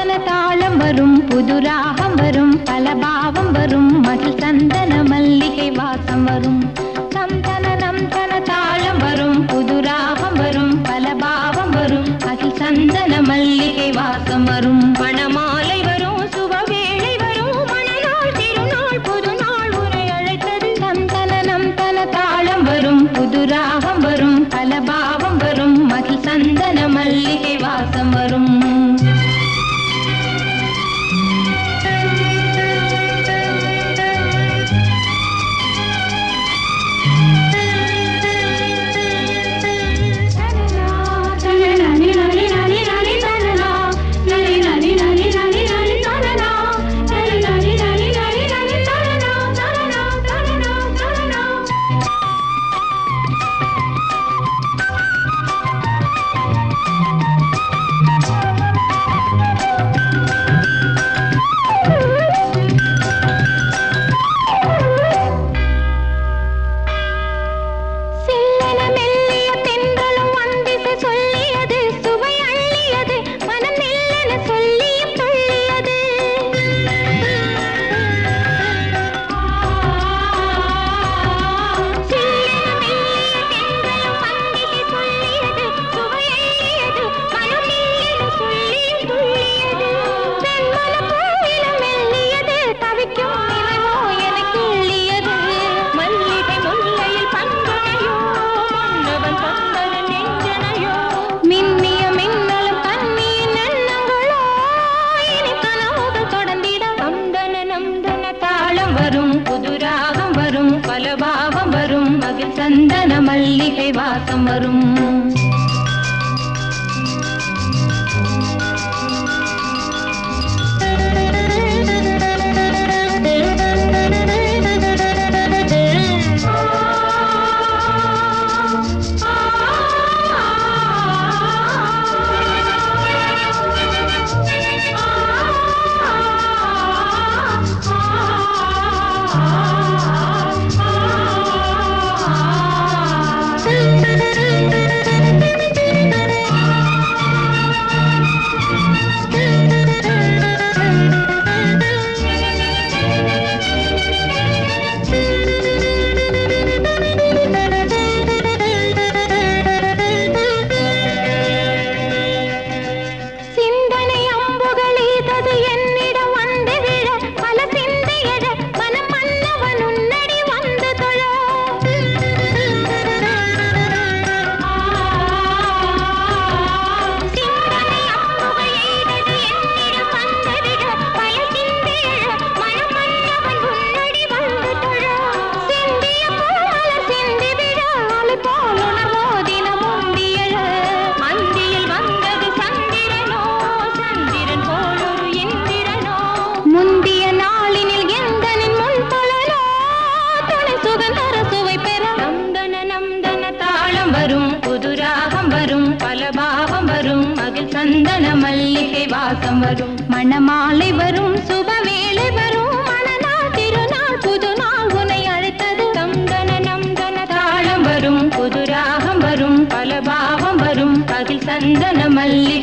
தன தாளம் வரும், புது ராகம் வரும், பல பாவம் வரும், மகிழ் சந்தன மல்லிகை வாசம் வரும். தம் தன நம் தன தாளம் வரும், புது ராகம் வரும், பல பாவம் வரும், மகிழ் சந்தன மல்லிகை வாசம் வரும். மணமாலை வரும், சுபவேளை வரும், மணநாள் திருநாள் புது நாள் உரை அழைத்தது. தம் தன நம் தன தாளம் வரும், புது ராகம் வரும், பல பாவம் வரும், மகிழ் சந்தன மல்லிகை வாசம் வரும். சந்தன மல்லிகை வாசம் வரும். சந்தன மல்லிகை வாசம் வரும். மணமாலை வரும், சுபவேளை வரும், மணநாள் திருநாள் புது நாள் உனை அழைத்தது. தந்தன நந்தன தாளம் வரும், புது ராகம் வரும், பல பாவம் வரும், பகில் சந்தன மல்லிகை